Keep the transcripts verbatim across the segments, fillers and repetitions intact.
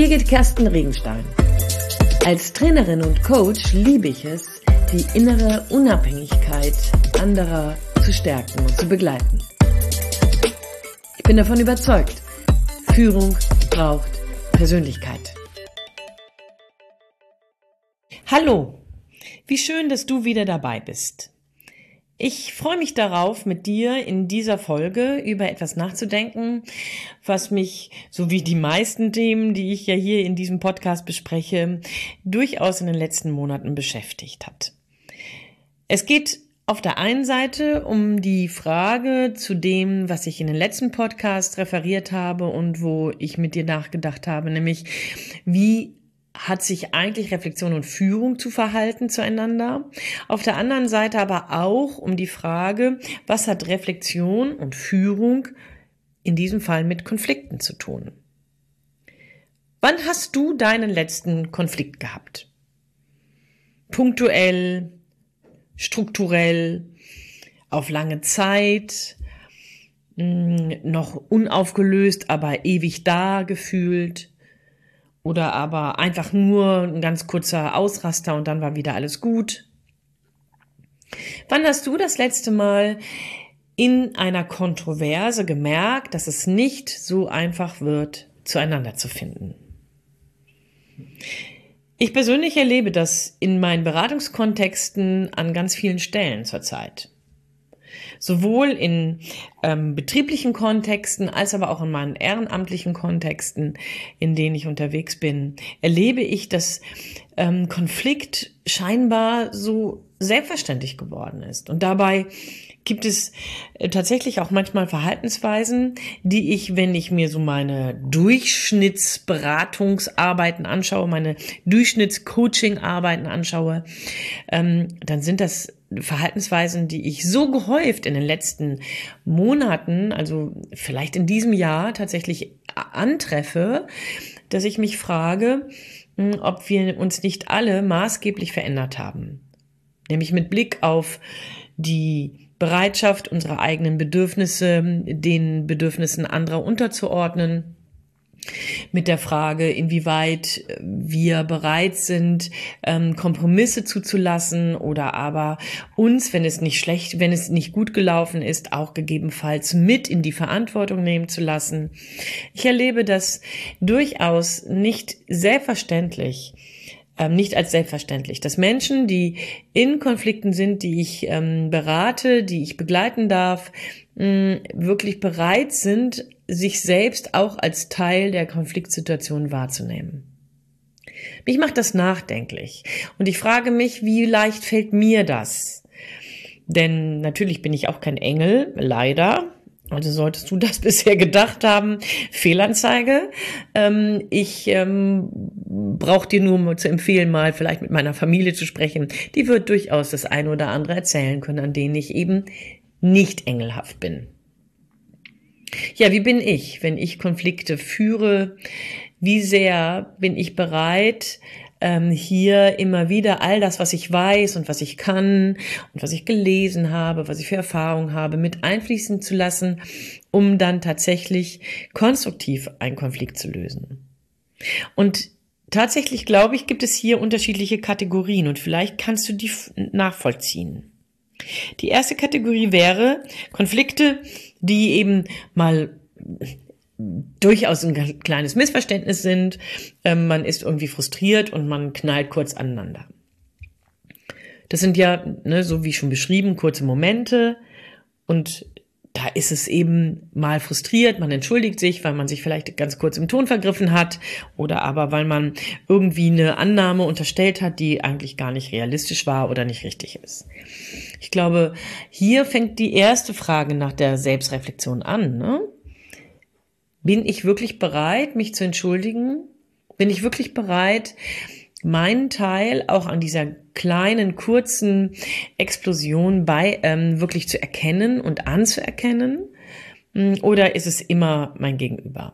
Birgit Kerstin Regenstein. Als Trainerin und Coach liebe ich es, die innere Unabhängigkeit anderer zu stärken und zu begleiten. Ich bin davon überzeugt, Führung braucht Persönlichkeit. Hallo, wie schön, dass du wieder dabei bist. Ich freue mich darauf, mit dir in dieser Folge über etwas nachzudenken, was mich, so wie die meisten Themen, die ich ja hier in diesem Podcast bespreche, durchaus in den letzten Monaten beschäftigt hat. Es geht auf der einen Seite um die Frage zu dem, was ich in den letzten Podcast referiert habe und wo ich mit dir nachgedacht habe, nämlich wie hat sich eigentlich Reflexion und Führung zu verhalten zueinander? Auf der anderen Seite aber auch um die Frage, was hat Reflexion und Führung in diesem Fall mit Konflikten zu tun? Wann hast du deinen letzten Konflikt gehabt? Punktuell, strukturell, auf lange Zeit, noch unaufgelöst, aber ewig da gefühlt? Oder aber einfach nur ein ganz kurzer Ausraster und dann war wieder alles gut. Wann hast du das letzte Mal in einer Kontroverse gemerkt, dass es nicht so einfach wird, zueinander zu finden? Ich persönlich erlebe das in meinen Beratungskontexten an ganz vielen Stellen zurzeit. Sowohl in ähm, betrieblichen Kontexten als aber auch in meinen ehrenamtlichen Kontexten, in denen ich unterwegs bin, erlebe ich, dass ähm, Konflikt scheinbar so selbstverständlich geworden ist. Und dabei gibt es äh, tatsächlich auch manchmal Verhaltensweisen, die ich, wenn ich mir so meine Durchschnittsberatungsarbeiten anschaue, meine Durchschnittscoaching-Arbeiten anschaue, ähm, dann sind das Verhaltensweisen, die ich so gehäuft in den letzten Monaten, also vielleicht in diesem Jahr tatsächlich antreffe, dass ich mich frage, ob wir uns nicht alle maßgeblich verändert haben. Nämlich mit Blick auf die Bereitschaft, unsere eigenen Bedürfnisse den Bedürfnissen anderer unterzuordnen. Mit der Frage, inwieweit wir bereit sind, Kompromisse zuzulassen oder aber uns, wenn es nicht schlecht, wenn es nicht gut gelaufen ist, auch gegebenenfalls mit in die Verantwortung nehmen zu lassen. Ich erlebe das durchaus nicht selbstverständlich, nicht als selbstverständlich, dass Menschen, die in Konflikten sind, die ich berate, die ich begleiten darf, wirklich bereit sind, sich selbst auch als Teil der Konfliktsituation wahrzunehmen. Mich macht das nachdenklich und ich frage mich, wie leicht fällt mir das? Denn natürlich bin ich auch kein Engel, leider. Also solltest du das bisher gedacht haben, Fehlanzeige. Ähm, ich ähm, brauche dir nur zu empfehlen, mal vielleicht mit meiner Familie zu sprechen. Die wird durchaus das eine oder andere erzählen können, an denen ich eben nicht engelhaft bin. Ja, wie bin ich, wenn ich Konflikte führe? Wie sehr bin ich bereit, ähm, hier immer wieder all das, was ich weiß und was ich kann und was ich gelesen habe, was ich für Erfahrung habe, mit einfließen zu lassen, um dann tatsächlich konstruktiv einen Konflikt zu lösen? Und tatsächlich, glaube ich, gibt es hier unterschiedliche Kategorien und vielleicht kannst du die nachvollziehen. Die erste Kategorie wäre Konflikte, die eben mal durchaus ein kleines Missverständnis sind. Ähm, man ist irgendwie frustriert und man knallt kurz aneinander. Das sind ja, ne, so wie schon beschrieben, kurze Momente und da ist es eben mal frustriert, man entschuldigt sich, weil man sich vielleicht ganz kurz im Ton vergriffen hat oder aber weil man irgendwie eine Annahme unterstellt hat, die eigentlich gar nicht realistisch war oder nicht richtig ist. Ich glaube, hier fängt die erste Frage nach der Selbstreflexion an, ne? Bin ich wirklich bereit, mich zu entschuldigen? Bin ich wirklich bereit, meinen Teil auch an dieser kleinen, kurzen Explosion bei ähm, wirklich zu erkennen und anzuerkennen? Oder ist es immer mein Gegenüber?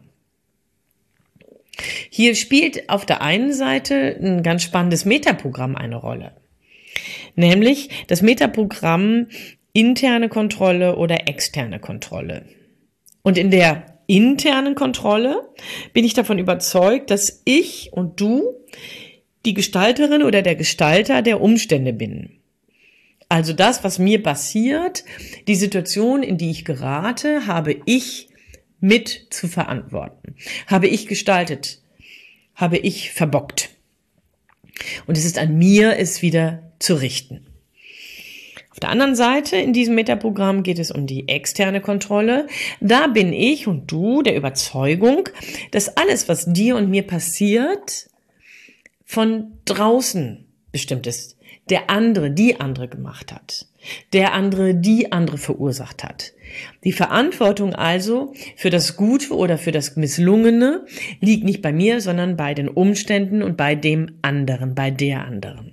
Hier spielt auf der einen Seite ein ganz spannendes Metaprogramm eine Rolle. Nämlich das Metaprogramm interne Kontrolle oder externe Kontrolle. Und in der internen Kontrolle bin ich davon überzeugt, dass ich und du die Gestalterin oder der Gestalter der Umstände bin. Also das, was mir passiert, die Situation, in die ich gerate, habe ich mit zu verantworten. Habe ich gestaltet, habe ich verbockt. Und es ist an mir, es wieder zu richten. Auf der anderen Seite in diesem Metaprogramm geht es um die externe Kontrolle. Da bin ich und du der Überzeugung, dass alles, was dir und mir passiert, von draußen bestimmt ist. Der andere, die andere gemacht hat. Der andere, die andere verursacht hat. Die Verantwortung also für das Gute oder für das Misslungene liegt nicht bei mir, sondern bei den Umständen und bei dem anderen, bei der anderen.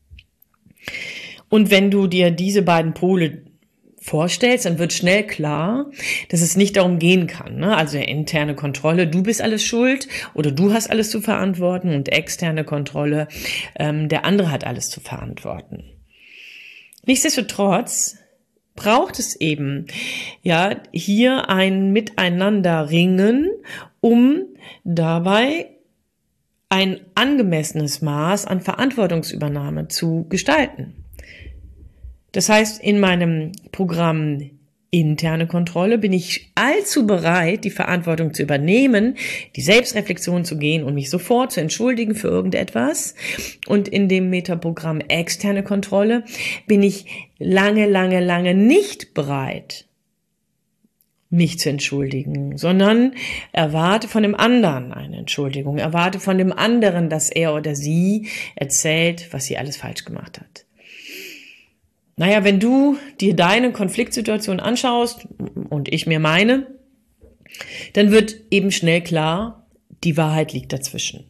Und wenn du dir diese beiden Pole vorstellst, dann wird schnell klar, dass es nicht darum gehen kann. Ne? Also interne Kontrolle, du bist alles schuld oder du hast alles zu verantworten, und externe Kontrolle, ähm, der andere hat alles zu verantworten. Nichtsdestotrotz braucht es eben ja hier ein Miteinanderringen, um dabei ein angemessenes Maß an Verantwortungsübernahme zu gestalten. Das heißt, in meinem Programm interne Kontrolle bin ich allzu bereit, die Verantwortung zu übernehmen, die Selbstreflexion zu gehen und mich sofort zu entschuldigen für irgendetwas. Und in dem Metaprogramm externe Kontrolle bin ich lange, lange, lange nicht bereit, mich zu entschuldigen, sondern erwarte von dem anderen eine Entschuldigung, erwarte von dem anderen, dass er oder sie erzählt, was sie alles falsch gemacht hat. Naja, wenn du dir deine Konfliktsituation anschaust und ich mir meine, dann wird eben schnell klar, die Wahrheit liegt dazwischen.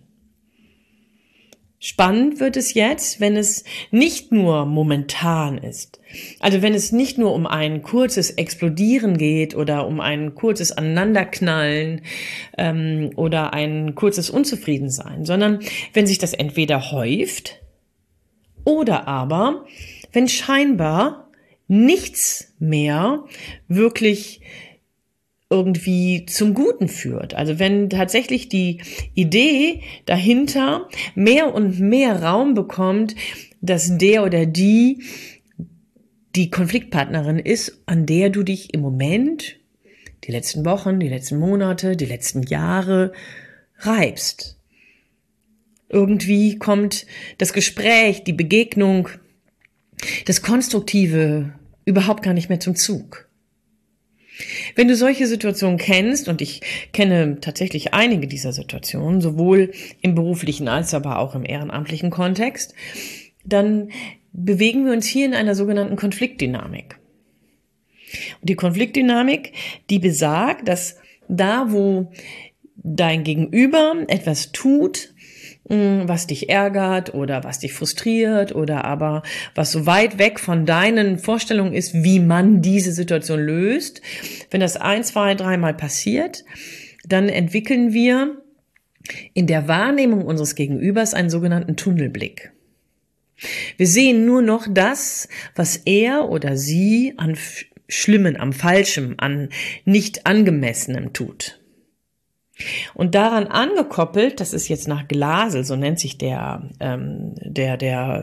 Spannend wird es jetzt, wenn es nicht nur momentan ist. Also wenn es nicht nur um ein kurzes Explodieren geht oder um ein kurzes Aneinanderknallen ähm, oder ein kurzes Unzufriedensein, sondern wenn sich das entweder häuft oder aber wenn scheinbar nichts mehr wirklich irgendwie zum Guten führt. Also wenn tatsächlich die Idee dahinter mehr und mehr Raum bekommt, dass der oder die die Konfliktpartnerin ist, an der du dich im Moment, die letzten Wochen, die letzten Monate, die letzten Jahre reibst. Irgendwie kommt das Gespräch, die Begegnung, das Konstruktive überhaupt gar nicht mehr zum Zug. Wenn du solche Situationen kennst, und ich kenne tatsächlich einige dieser Situationen, sowohl im beruflichen als aber auch im ehrenamtlichen Kontext, dann bewegen wir uns hier in einer sogenannten Konfliktdynamik. Und die Konfliktdynamik, die besagt, dass da, wo dein Gegenüber etwas tut, was dich ärgert oder was dich frustriert oder aber was so weit weg von deinen Vorstellungen ist, wie man diese Situation löst. Wenn das ein, zwei, dreimal passiert, dann entwickeln wir in der Wahrnehmung unseres Gegenübers einen sogenannten Tunnelblick. Wir sehen nur noch das, was er oder sie an Schlimmen, am Falschem, an nicht Angemessenem tut. Und daran angekoppelt, das ist jetzt nach Glasel, so nennt sich der ähm, der der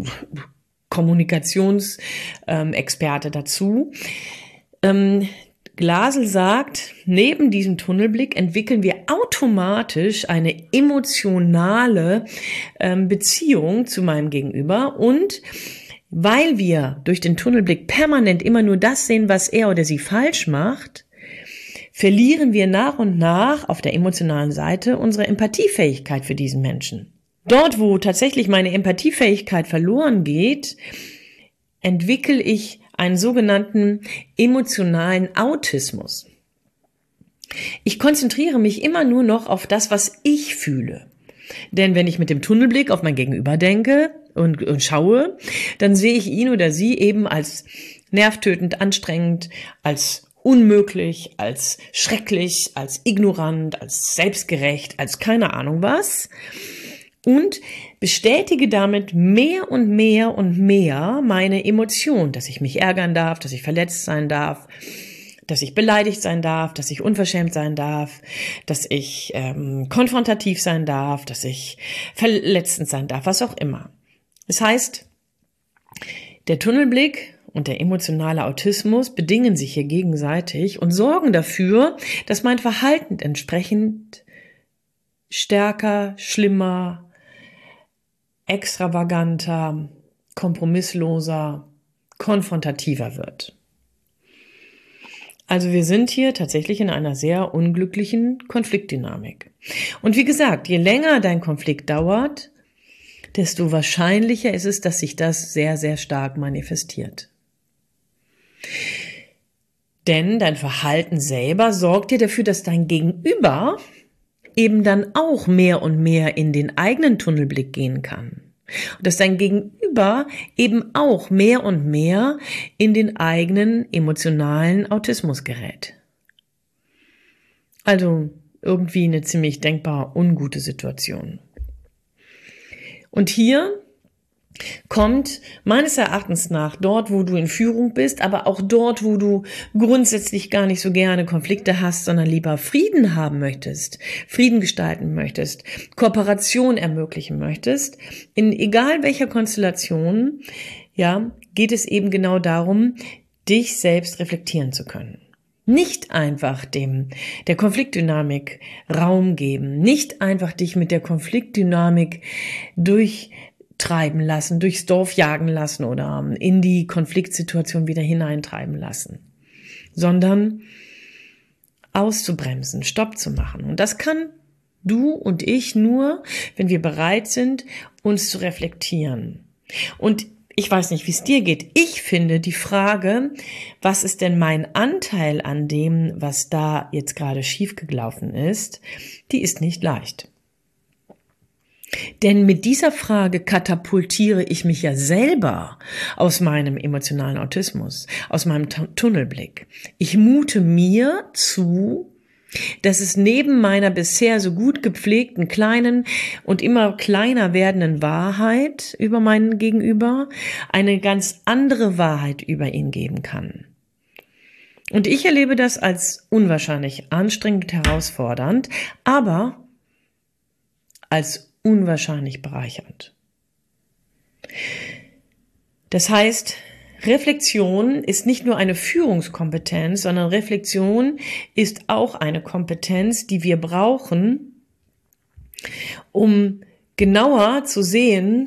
Kommunikationsexperte ähm, dazu. Ähm, Glasel sagt, neben diesem Tunnelblick entwickeln wir automatisch eine emotionale ähm, Beziehung zu meinem Gegenüber, und weil wir durch den Tunnelblick permanent immer nur das sehen, was er oder sie falsch macht, verlieren wir nach und nach auf der emotionalen Seite unsere Empathiefähigkeit für diesen Menschen. Dort, wo tatsächlich meine Empathiefähigkeit verloren geht, entwickle ich einen sogenannten emotionalen Autismus. Ich konzentriere mich immer nur noch auf das, was ich fühle. Denn wenn ich mit dem Tunnelblick auf mein Gegenüber denke und, und schaue, dann sehe ich ihn oder sie eben als nervtötend, anstrengend, als unmöglich, als schrecklich, als ignorant, als selbstgerecht, als keine Ahnung was, und bestätige damit mehr und mehr und mehr meine Emotion, dass ich mich ärgern darf, dass ich verletzt sein darf, dass ich beleidigt sein darf, dass ich unverschämt sein darf, dass ich ähm, konfrontativ sein darf, dass ich verletzend sein darf, was auch immer. Das heißt, der Tunnelblick und der emotionale Autismus bedingen sich hier gegenseitig und sorgen dafür, dass mein Verhalten entsprechend stärker, schlimmer, extravaganter, kompromissloser, konfrontativer wird. Also wir sind hier tatsächlich in einer sehr unglücklichen Konfliktdynamik. Und wie gesagt, je länger dein Konflikt dauert, desto wahrscheinlicher ist es, dass sich das sehr, sehr stark manifestiert. Denn dein Verhalten selber sorgt dir dafür, dass dein Gegenüber eben dann auch mehr und mehr in den eigenen Tunnelblick gehen kann. Und dass dein Gegenüber eben auch mehr und mehr in den eigenen emotionalen Autismus gerät. Also irgendwie eine ziemlich denkbar ungute Situation. Und hier kommt meines Erachtens nach dort, wo du in Führung bist, aber auch dort, wo du grundsätzlich gar nicht so gerne Konflikte hast, sondern lieber Frieden haben möchtest, Frieden gestalten möchtest, Kooperation ermöglichen möchtest, in egal welcher Konstellation, ja, geht es eben genau darum, dich selbst reflektieren zu können. Nicht einfach dem, der Konfliktdynamik Raum geben, nicht einfach dich mit der Konfliktdynamik durchtreiben lassen, durchs Dorf jagen lassen oder in die Konfliktsituation wieder hineintreiben lassen, sondern auszubremsen, Stopp zu machen. Und das kann du und ich nur, wenn wir bereit sind, uns zu reflektieren. Und ich weiß nicht, wie es dir geht. Ich finde die Frage, was ist denn mein Anteil an dem, was da jetzt gerade schiefgelaufen ist, die ist nicht leicht. Denn mit dieser Frage katapultiere ich mich ja selber aus meinem emotionalen Autismus, aus meinem Tunnelblick. Ich mute mir zu, dass es neben meiner bisher so gut gepflegten kleinen und immer kleiner werdenden Wahrheit über meinen Gegenüber eine ganz andere Wahrheit über ihn geben kann. Und ich erlebe das als unwahrscheinlich anstrengend und herausfordernd, aber als unwahrscheinlich bereichernd. Das heißt, Reflexion ist nicht nur eine Führungskompetenz, sondern Reflexion ist auch eine Kompetenz, die wir brauchen, um genauer zu sehen,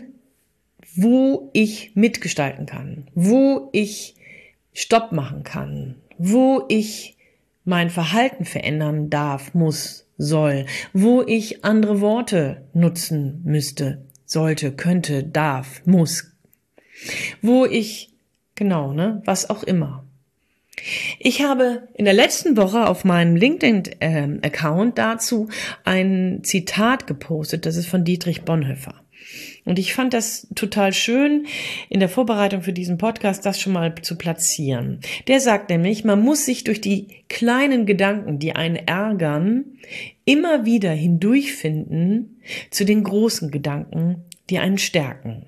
wo ich mitgestalten kann, wo ich Stopp machen kann, wo ich mein Verhalten verändern darf, muss, soll, wo ich andere Worte nutzen müsste, sollte, könnte, darf, muss, wo ich Genau, ne? Was auch immer. Ich habe in der letzten Woche auf meinem LinkedIn-Account äh, dazu ein Zitat gepostet, das ist von Dietrich Bonhoeffer. Und ich fand das total schön, in der Vorbereitung für diesen Podcast das schon mal zu platzieren. Der sagt nämlich, man muss sich durch die kleinen Gedanken, die einen ärgern, immer wieder hindurchfinden zu den großen Gedanken, die einen stärken.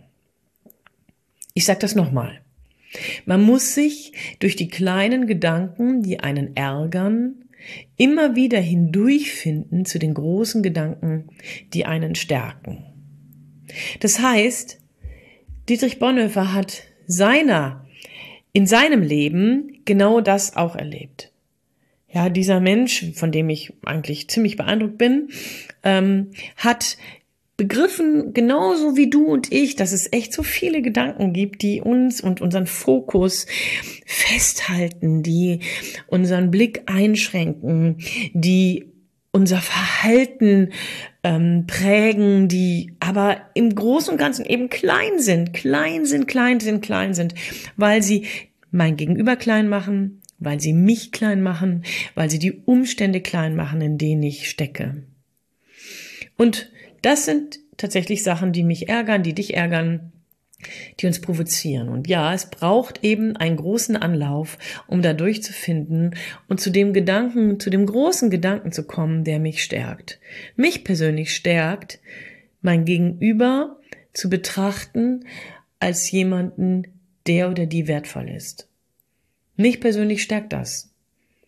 Ich sage das nochmal. Man muss sich durch die kleinen Gedanken, die einen ärgern, immer wieder hindurchfinden zu den großen Gedanken, die einen stärken. Das heißt, Dietrich Bonhoeffer hat seiner, in seinem Leben genau das auch erlebt. Ja, dieser Mensch, von dem ich eigentlich ziemlich beeindruckt bin, ähm, hat begriffen, genauso wie du und ich, dass es echt so viele Gedanken gibt, die uns und unseren Fokus festhalten, die unseren Blick einschränken, die unser Verhalten ähm, prägen, die aber im Großen und Ganzen eben klein sind, klein sind, klein sind, klein sind, weil sie mein Gegenüber klein machen, weil sie mich klein machen, weil sie die Umstände klein machen, in denen ich stecke. Und das sind tatsächlich Sachen, die mich ärgern, die dich ärgern, die uns provozieren. Und ja, es braucht eben einen großen Anlauf, um da durchzufinden und zu dem Gedanken, zu dem großen Gedanken zu kommen, der mich stärkt. Mich persönlich stärkt, mein Gegenüber zu betrachten als jemanden, der oder die wertvoll ist. Mich persönlich stärkt das.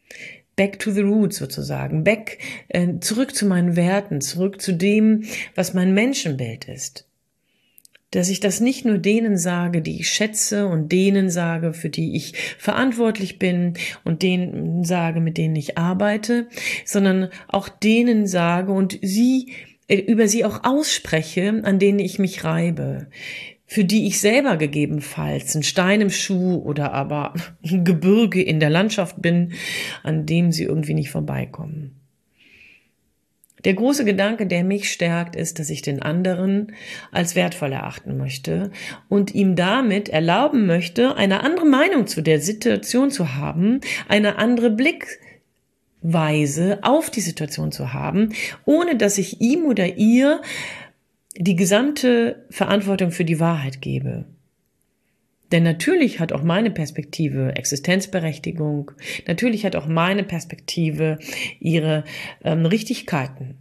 back to the roots sozusagen, back, äh, zurück zu meinen Werten, zurück zu dem, was mein Menschenbild ist. Dass ich das nicht nur denen sage, die ich schätze und denen sage, für die ich verantwortlich bin und denen sage, mit denen ich arbeite, sondern auch denen sage und sie, über sie auch ausspreche, an denen ich mich reibe, für die ich selber gegebenenfalls ein Stein im Schuh oder aber ein Gebirge in der Landschaft bin, an dem sie irgendwie nicht vorbeikommen. Der große Gedanke, der mich stärkt, ist, dass ich den anderen als wertvoll erachten möchte und ihm damit erlauben möchte, eine andere Meinung zu der Situation zu haben, eine andere Blickweise auf die Situation zu haben, ohne dass ich ihm oder ihr die gesamte Verantwortung für die Wahrheit gebe. Denn natürlich hat auch meine Perspektive Existenzberechtigung, natürlich hat auch meine Perspektive ihre ähm, Richtigkeiten.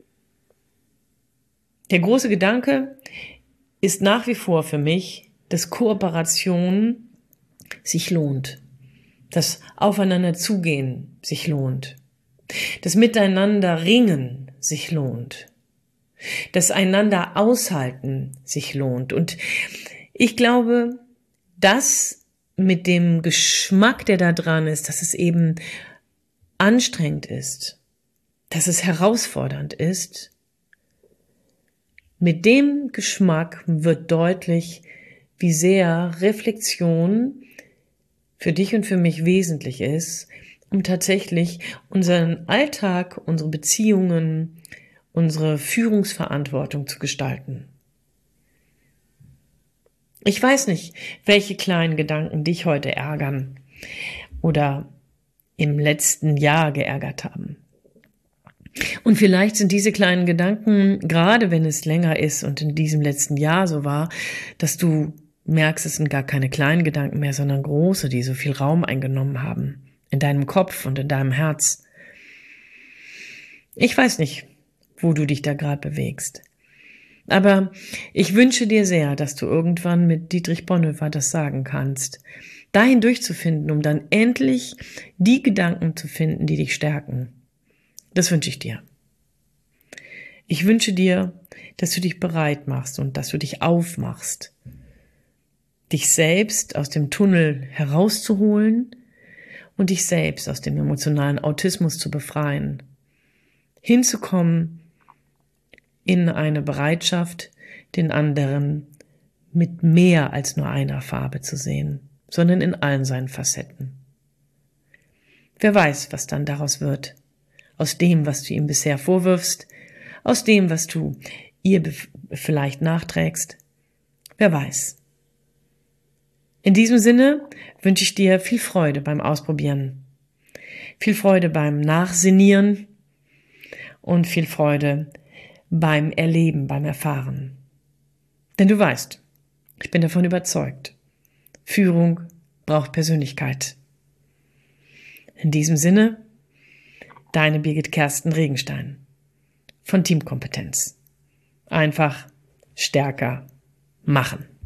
Der große Gedanke ist nach wie vor für mich, dass Kooperation sich lohnt, dass Aufeinander zugehen sich lohnt, das Miteinander ringen sich lohnt, das Einander aushalten sich lohnt. Und ich glaube, das mit dem Geschmack, der da dran ist, dass es eben anstrengend ist, dass es herausfordernd ist, mit dem Geschmack wird deutlich, wie sehr Reflexion für dich und für mich wesentlich ist, um tatsächlich unseren Alltag, unsere Beziehungen, unsere Führungsverantwortung zu gestalten. Ich weiß nicht, welche kleinen Gedanken dich heute ärgern oder im letzten Jahr geärgert haben. Und vielleicht sind diese kleinen Gedanken, gerade wenn es länger ist und in diesem letzten Jahr so war, dass du merkst, es sind gar keine kleinen Gedanken mehr, sondern große, die so viel Raum eingenommen haben in deinem Kopf und in deinem Herz. Ich weiß nicht, wo du dich da gerade bewegst. Aber ich wünsche dir sehr, dass du irgendwann mit Dietrich Bonhoeffer das sagen kannst, dahin durchzufinden, um dann endlich die Gedanken zu finden, die dich stärken. Das wünsche ich dir. Ich wünsche dir, dass du dich bereit machst und dass du dich aufmachst, dich selbst aus dem Tunnel herauszuholen und dich selbst aus dem emotionalen Autismus zu befreien, hinzukommen in eine Bereitschaft, den anderen mit mehr als nur einer Farbe zu sehen, sondern in allen seinen Facetten. Wer weiß, was dann daraus wird, aus dem, was du ihm bisher vorwirfst, aus dem, was du ihr vielleicht nachträgst. Wer weiß. In diesem Sinne wünsche ich dir viel Freude beim Ausprobieren, viel Freude beim Nachsinnieren und viel Freude beim Erleben, beim Erfahren. Denn du weißt, ich bin davon überzeugt, Führung braucht Persönlichkeit. In diesem Sinne, deine Birgit Kersten Regenstein von Teamkompetenz. Einfach stärker machen.